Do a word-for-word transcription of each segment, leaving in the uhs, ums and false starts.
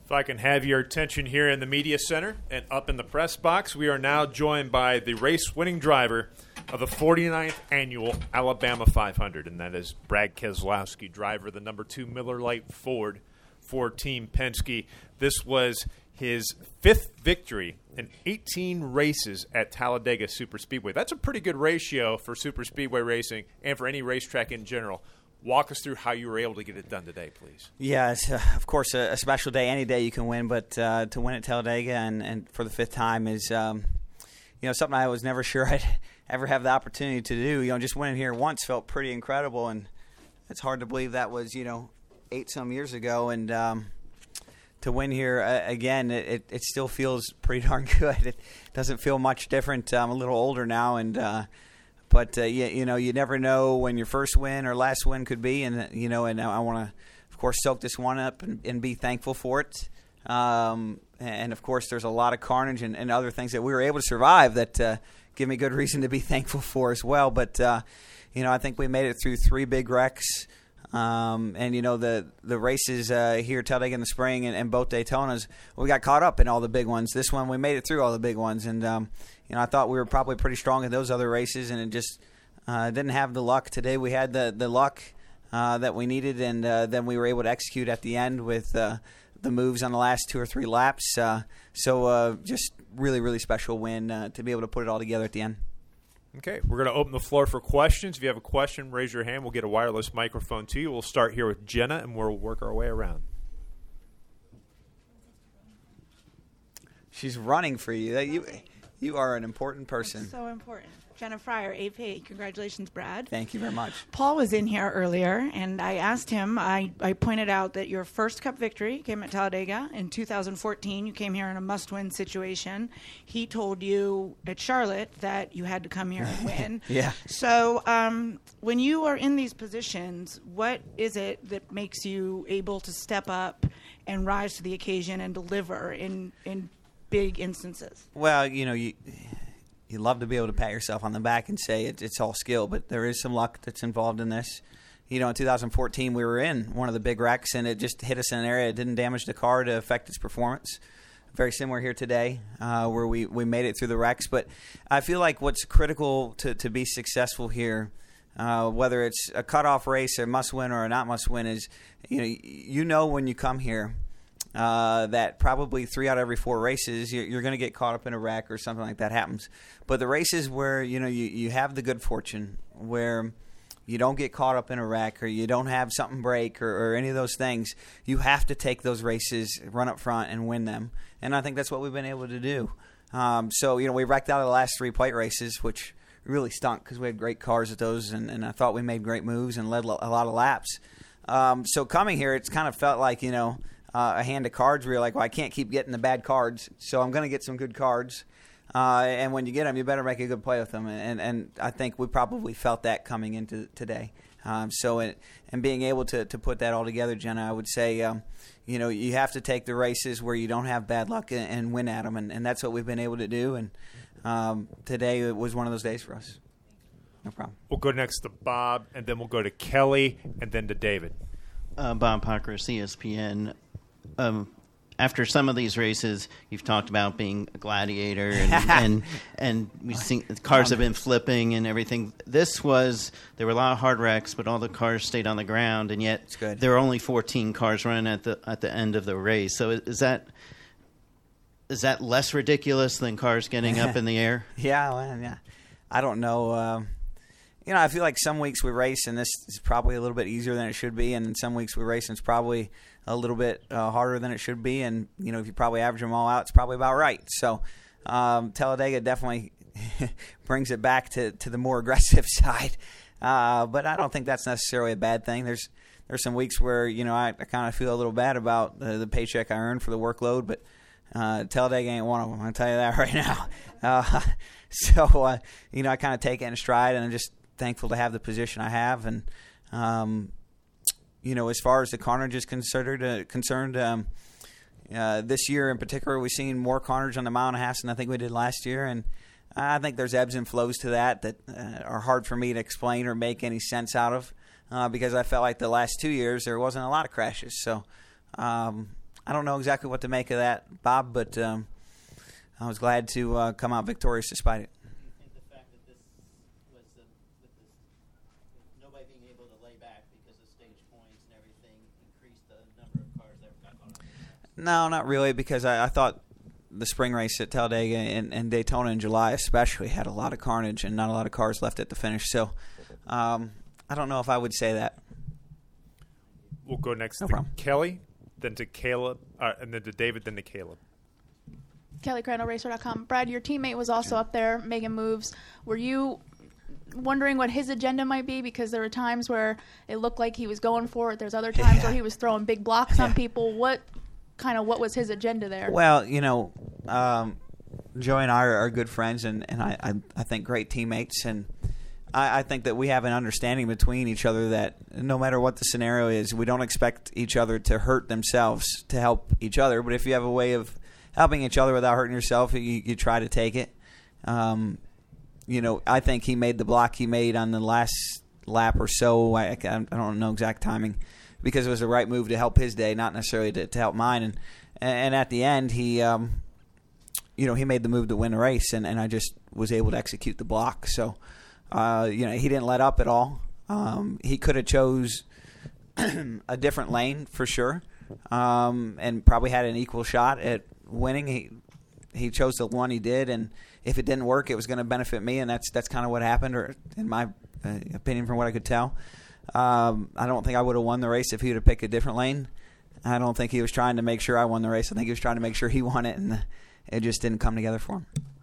If I can have your attention here in the media center and up in the press box, we are now joined by the race-winning driver of the forty-ninth Annual Alabama five hundred, and that is Brad Keselowski, driver of the number two Miller Lite Ford for Team Penske. This was his fifth victory in eighteen races at Talladega Superspeedway. That's a pretty good ratio for superspeedway racing and for any racetrack in general. Walk us through how you were able to get it done today, please. Yeah, it's, uh, of course, a, a special day. Any day you can win, but uh, to win at Talladega and, and for the fifth time is, um, you know, something I was never sure I'd ever have the opportunity to do. You know, just winning here once felt pretty incredible, and it's hard to believe that was, you know, eight some years ago. And um, to win here uh, again, it, it, it still feels pretty darn good. It doesn't feel much different. I'm a little older now, and uh, But, uh, you, you know, you never know when your first win or last win could be. And, you know, and I want to, of course, soak this one up and, and be thankful for it. Um, and, of course, there's a lot of carnage and, and other things that we were able to survive that uh, give me good reason to be thankful for as well. But, uh, you know, I think we made it through three big wrecks. Um, and, you know, the, the races uh, here at Talladega in the spring and, and both Daytonas, we got caught up in all the big ones. This one, we made it through all the big ones. And, um, you know, I thought we were probably pretty strong in those other races, and it just uh, didn't have the luck. Today we had the, the luck uh, that we needed, and uh, then we were able to execute at the end with uh, the moves on the last two or three laps. Uh, so uh, just really, really special win uh, to be able to put it all together at the end. Okay, we're going to open the floor for questions. If you have a question, raise your hand. We'll get a wireless microphone to you. We'll start here with Jenna, and we'll work our way around. She's running for you. You, you are an important person. That's so important. Jenna Fryer, A P. Congratulations, Brad. Thank you very much. Paul was in here earlier, and I asked him, I, I pointed out that your first Cup victory came at Talladega in two thousand fourteen. You came here in a must-win situation. He told you at Charlotte that you had to come here and win. Yeah. So um, when you are in these positions, what is it that makes you able to step up and rise to the occasion and deliver in, in big instances? Well, you know, you... You love to be able to pat yourself on the back and say it, it's all skill, but there is some luck that's involved in this. You know, in two thousand fourteen, we were in one of the big wrecks, and it just hit us in an area. It didn't damage the car to affect its performance. Very similar here today, uh, where we, we made it through the wrecks. But I feel like what's critical to, to be successful here, uh, whether it's a cutoff race, a must-win, or a not must-win, is you know you know when you come here, Uh, that probably three out of every four races you're, you're going to get caught up in a wreck or something like that happens. But the races where you know you, you have the good fortune, where you don't get caught up in a wreck or you don't have something break or, or any of those things, you have to take those races, run up front, and win them. And I think that's what we've been able to do. Um, so you know we wrecked out of the last three plate races, which really stunk because we had great cars at those, and, and I thought we made great moves and led a lot of laps. Um, so coming here, it's kind of felt like you know. Uh, a hand of cards where you're like, well, I can't keep getting the bad cards, so I'm going to get some good cards. Uh, and when you get them, you better make a good play with them. And, and I think we probably felt that coming into today. Um, so, it, and being able to, to put that all together, Jenna, I would say, um, you know, you have to take the races where you don't have bad luck and, and win at them. And, and that's what we've been able to do. And um, today it was one of those days for us. No problem. We'll go next to Bob, and then we'll go to Kelly, and then to David. Uh, Bob Pockrass, E S P N. Um, after some of these races, you've talked about being a gladiator, and and, and we've seen cars have been flipping and everything. This was there were a lot of hard wrecks, but all the cars stayed on the ground, and yet there were only fourteen cars running at the at the end of the race. So is that is that less ridiculous than cars getting up in the air? Yeah, well, yeah. I don't know. Um, you know, I feel like some weeks we race, and this is probably a little bit easier than it should be, and some weeks we race, and it's probably a little bit uh, harder than it should be. And, you know, if you probably average them all out, it's probably about right. So um, Talladega definitely brings it back to, to the more aggressive side. Uh, but I don't think that's necessarily a bad thing. There's there's some weeks where, you know, I, I kind of feel a little bad about the, the paycheck I earned for the workload, but uh, Talladega ain't one of them. I'll tell you that right now. Uh, so, uh, you know, I kind of take it in stride, and I'm just thankful to have the position I have. And, um, you know, as far as the carnage is considered, uh, concerned, um, uh, this year in particular, we've seen more carnage on the mile and a half than I think we did last year. And I think there's ebbs and flows to that that uh, are hard for me to explain or make any sense out of uh, because I felt like the last two years there wasn't a lot of crashes. So um, I don't know exactly what to make of that, Bob, but um, I was glad to uh, come out victorious despite it. Do you think the fact that this was the, with this, with nobody being able to lay back because of stage points and everything increased the number of cars that got caught up? No, not really, because I, I thought the spring race at Talladega and, and Daytona in July especially had a lot of carnage and not a lot of cars left at the finish. So um, I don't know if I would say that. We'll go next No to problem. Kelly, then to Caleb, uh, and then to David, then to Caleb. Kelly Crandall, Racer dot com. Brad, your teammate was also up there making moves. Were you wondering what his agenda might be? Because there were times where it looked like he was going for it. There's other times Yeah. where he was throwing big blocks on Yeah. people. What kind of what was his agenda there? Well, you know, um, Joey and I are, are good friends, and, and I, I, I think great teammates. And I, I think that we have an understanding between each other that no matter what the scenario is, we don't expect each other to hurt themselves to help each other. But if you have a way of helping each other without hurting yourself, you, you try to take it. Um, you know, I think he made the block he made on the last lap or so. I, I don't know exact timing, because it was the right move to help his day, not necessarily to, to help mine. And and at the end, he, um, you know, he made the move to win the race, and, and I just was able to execute the block. So, uh, you know, he didn't let up at all. Um, he could have chose a different lane for sure, um, and probably had an equal shot at winning. He he chose the one he did, and if it didn't work, it was going to benefit me, and that's that's kind of what happened, or in my uh, opinion, from what I could tell. Um, I don't think I would have won the race if he would have picked a different lane. I don't think he was trying to make sure I won the race. I think he was trying to make sure he won it, and it just didn't come together for him.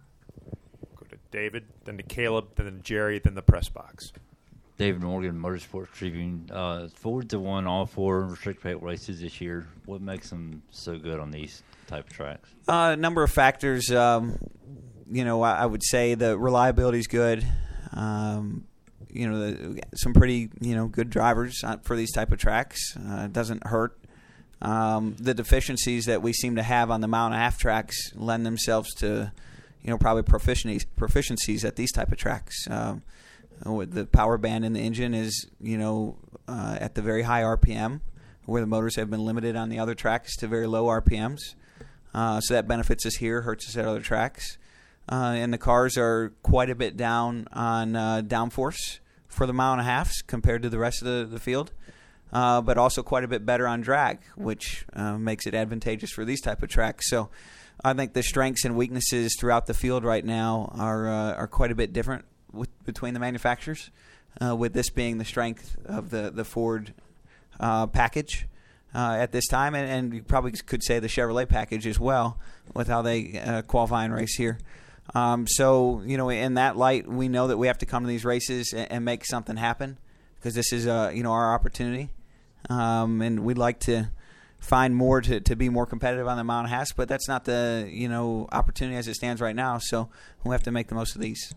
Go to David, then to Caleb, then to Jerry, then the press box. David Morgan, Motorsports Tribune. Uh, Ford's have won all four restricted paint races this year. What makes them so good on these type of tracks? A uh, number of factors. Um, you know, I, I would say the reliability is good. Um, you know, the, some pretty, you know, good drivers for these type of tracks. Uh, it doesn't hurt. Um, the deficiencies that we seem to have on the mile and a half tracks lend themselves to, you know, probably proficiencies, proficiencies at these type of tracks. Um, with the power band in the engine is, you know, uh, at the very high R P M, where the motors have been limited on the other tracks to very low R P Ms. Uh, so that benefits us here, hurts us at other tracks. Uh, and the cars are quite a bit down on uh, downforce for the mile and a halfs compared to the rest of the, the field, uh, but also quite a bit better on drag, which uh, makes it advantageous for these type of tracks. So I think the strengths and weaknesses throughout the field right now are uh, are quite a bit different with, between the manufacturers, uh, with this being the strength of the, the Ford uh, package uh, at this time, and, and you probably could say the Chevrolet package as well with how they uh, qualify and race here. Um, so, you know, in that light, we know that we have to come to these races and, and make something happen, because this is, uh, you know, our opportunity. Um, and we'd like to find more to, to be more competitive on the mile and a half, but that's not the, you know, opportunity as it stands right now. So we have to make the most of these.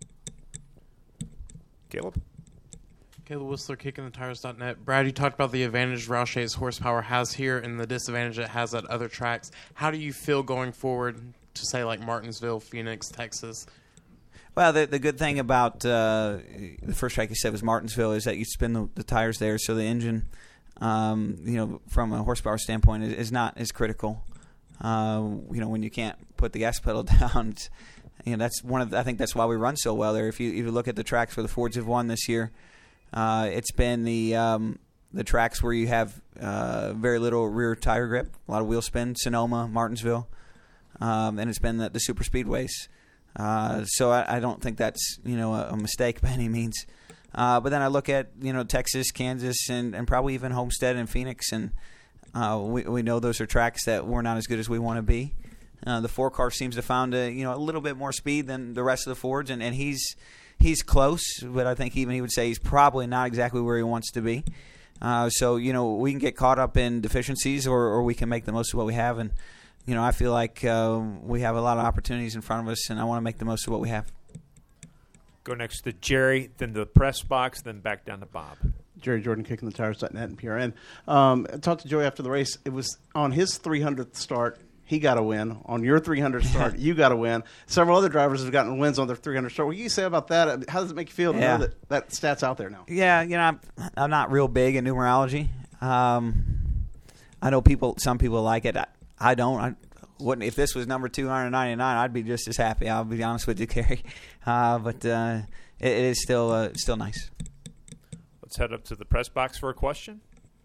Caleb? Caleb Whistler, kicking the tires dot net. Brad, you talked about the advantage Roushay's horsepower has here and the disadvantage it has at other tracks. How do you feel going forward to, say, like Martinsville, Phoenix, Texas? Well, the the good thing about uh, the first track you said was Martinsville is that you spin the, the tires there, so the engine, um, you know, from a horsepower standpoint, is, is not as critical. Uh, you know, when you can't put the gas pedal down, it's, you know, that's one of the, I think that's why we run so well there. If you if you look at the tracks where the Fords have won this year, uh, it's been the um, the tracks where you have uh, very little rear tire grip, a lot of wheel spin, Sonoma, Martinsville, um, and it's been the, the super speedways. Uh, so I, I don't think that's, you know, a, a mistake by any means. Uh, but then I look at, you know, Texas, Kansas, and, and probably even Homestead and Phoenix, and uh, we we know those are tracks that we're not as good as we want to be. Uh, the four car seems to found a you know a little bit more speed than the rest of the Fords, and, and he's he's close, but I think even he would say he's probably not exactly where he wants to be. Uh, so you know we can get caught up in deficiencies, or, or we can make the most of what we have, and you know I feel like uh, we have a lot of opportunities in front of us, and I want to make the most of what we have. Go next to Jerry, then the press box, then back down to Bob. Jerry Jordan, kicking the tires dot net and P R N. Um, I talked to Joey after the race. It was on his three hundredth start. He got a win. On your three hundredth start, you got a win. Several other drivers have gotten wins on their three hundredth start. What do you say about that? How does it make you feel to yeah. know that that stat's out there now? Yeah, you know, I'm, I'm not real big in numerology. Um, I know people. Some people like it. I, I don't. I wouldn't. If this was number two hundred ninety-nine, I'd be just as happy. I'll be honest with you, Kerry. Uh, but uh, it, it is still uh, still nice. Let's head up to the press box for a question.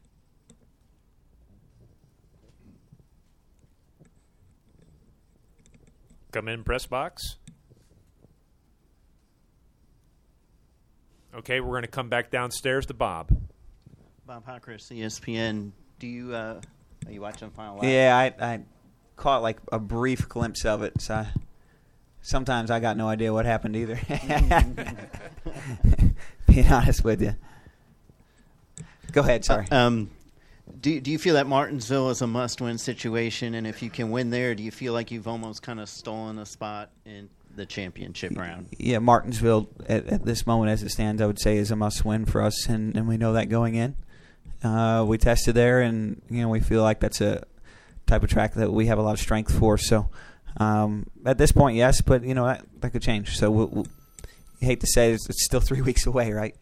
Come in, press box. Okay, we're going to come back downstairs to Bob. Bob Hockress, E S P N. Do you uh, are you watching Final Lap? Yeah, I, I caught like a brief glimpse of it. So I, sometimes I got no idea what happened either. Being honest with you. Go ahead. Sorry. Uh, um, do do you feel that Martinsville is a must-win situation, and if you can win there, do you feel like you've almost kind of stolen a spot in the championship round? Yeah, Martinsville at, at this moment, as it stands, I would say is a must-win for us, and, and we know that going in. Uh, we tested there, and you know we feel like that's a type of track that we have a lot of strength for. So um, at this point, yes, but you know that, that could change. So we'll, we'll, you hate to say it's, it's still three weeks away, right?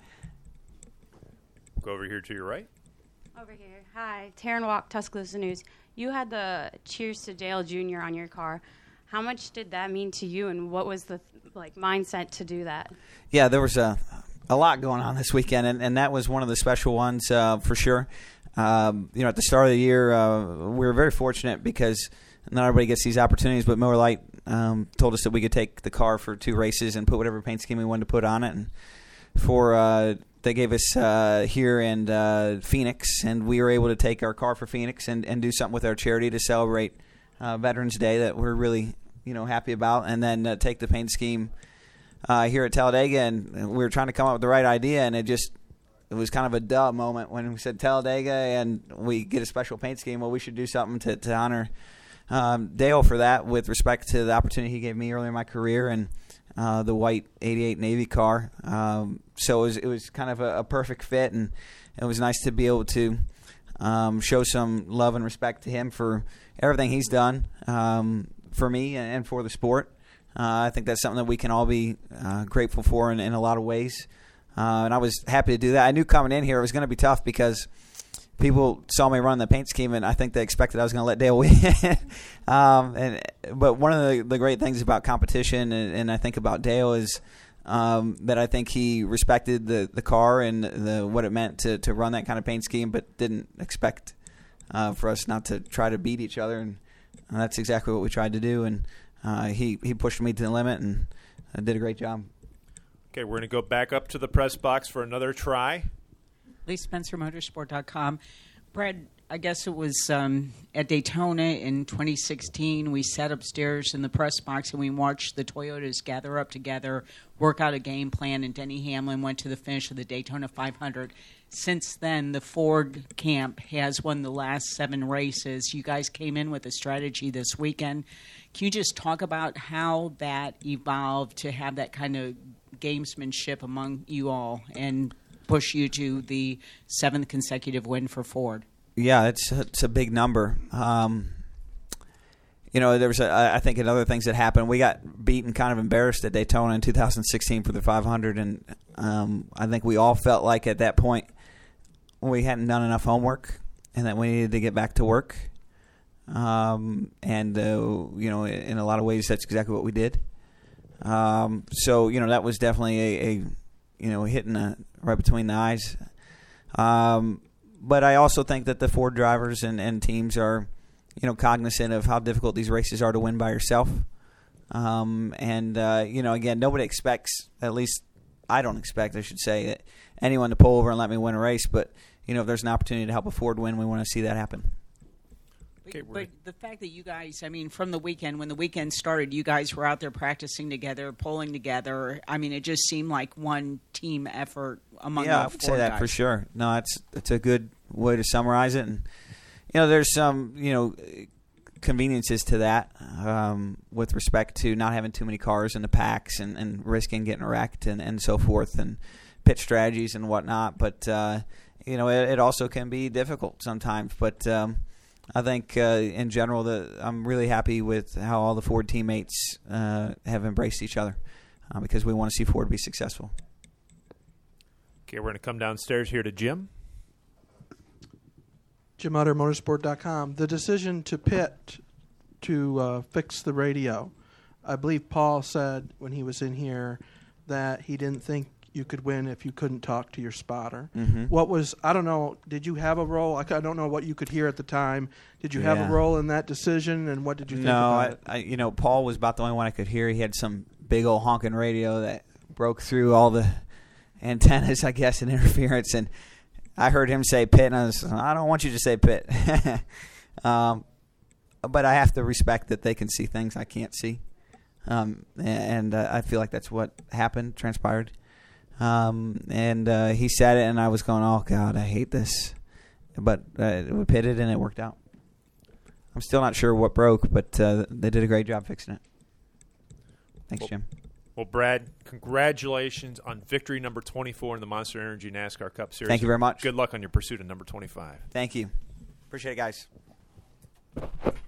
Go over here to your right. Over here. Hi, Taryn Walk, Tuscaloosa News. You had the Cheers to Dale Junior on your car. How much did that mean to you, and what was the like mindset to do that? Yeah, there was a a lot going on this weekend, and, and that was one of the special ones uh, for sure. Um, you know, at the start of the year, uh, we were very fortunate because not everybody gets these opportunities, but Miller Lite um, told us that we could take the car for two races and put whatever paint scheme we wanted to put on it. And for uh, they gave us uh, here and uh, Phoenix, and we were able to take our car for Phoenix and, and do something with our charity to celebrate uh, Veterans Day that we're really you know happy about, and then uh, take the paint scheme uh, here at Talladega. And we were trying to come up with the right idea, and it just it was kind of a duh moment when we said Talladega and we get a special paint scheme. Well, we should do something to, to honor um, Dale for that with respect to the opportunity he gave me earlier in my career and uh, the white eighty-eight Navy car. Um, so it was, it was kind of a, a perfect fit, and it was nice to be able to um, show some love and respect to him for everything he's done um, for me and for the sport. Uh, I think that's something that we can all be uh, grateful for in, in a lot of ways. Uh, and I was happy to do that. I knew coming in here it was going to be tough because people saw me run the paint scheme, and I think they expected I was going to let Dale win. um, and but one of the, the great things about competition, and, and I think about Dale, is um, that I think he respected the, the car and the what it meant to, to run that kind of paint scheme, but didn't expect uh, for us not to try to beat each other. And that's exactly what we tried to do. And uh, he, he pushed me to the limit and uh, did a great job. Okay, we're going to go back up to the press box for another try. Lee Spencer Motorsport dot com. Brad, I guess it was um, at Daytona in twenty sixteen. We sat upstairs in the press box and we watched the Toyotas gather up together, work out a game plan, and Denny Hamlin went to the finish of the Daytona five hundred. Since then, the Ford camp has won the last seven races. You guys came in with a strategy this weekend. Can you just talk about how that evolved to have that kind of gamesmanship among you all and push you to the seventh consecutive win for Ford? Yeah, it's a, it's a big number. Um, you know, there was a, I think another things that happened. We got beaten, kind of embarrassed at Daytona in two thousand sixteen for the five hundred, and um, I think we all felt like at that point we hadn't done enough homework and that we needed to get back to work. Um, and uh, you know, in a lot of ways, that's exactly what we did. Um, so you know, that was definitely a, a you know hitting a, right between the eyes. Um, but I also think that the Ford drivers and, and teams are, you know, cognizant of how difficult these races are to win by yourself. Um, and uh, you know, again, nobody expects, at least I don't expect, I should say, that anyone to pull over and let me win a race. But you know, if there's an opportunity to help a Ford win, we want to see that happen. Okay, but the fact that you guys, I mean, from the weekend, when the weekend started, you guys were out there practicing together, pulling together. I mean, it just seemed like one team effort among yeah, the I would Ford say that guys. for sure. No, it's it's a good way to summarize it. And you know, there's some you know conveniences to that um, with respect to not having too many cars in the packs and, and risking getting wrecked and, and so forth, and pit strategies and whatnot. But uh, you know, it, it also can be difficult sometimes. But um, I think uh, in general, the, I'm really happy with how all the Ford teammates uh, have embraced each other uh, because we want to see Ford be successful. Okay, we're going to come downstairs here to Jim. Jim Utter, motorsport dot com. The decision to pit to uh, fix the radio. I believe Paul said when he was in here that he didn't think you could win if you couldn't talk to your spotter. Mm-hmm. What was, I don't know, did you have a role? I don't know what you could hear at the time. Did you have Yeah. a role in that decision, and what did you think no, about I, it? I, you know, Paul was about the only one I could hear. He had some big old honking radio that broke through all the antennas, I guess, and interference. And I heard him say pit, and I was, I don't want you to say pit. um, but I have to respect that they can see things I can't see. Um, and uh, I feel like that's what happened, transpired. Um, and uh, he said it, and I was going, oh, God, I hate this. But uh, we pitted, and it worked out. I'm still not sure what broke, but uh, they did a great job fixing it. Thanks, well, Jim. Well, Brad, congratulations on victory number twenty-four in the Monster Energy NASCAR Cup Series. Thank you very much. Good luck on your pursuit of number twenty-five. Thank you. Appreciate it, guys.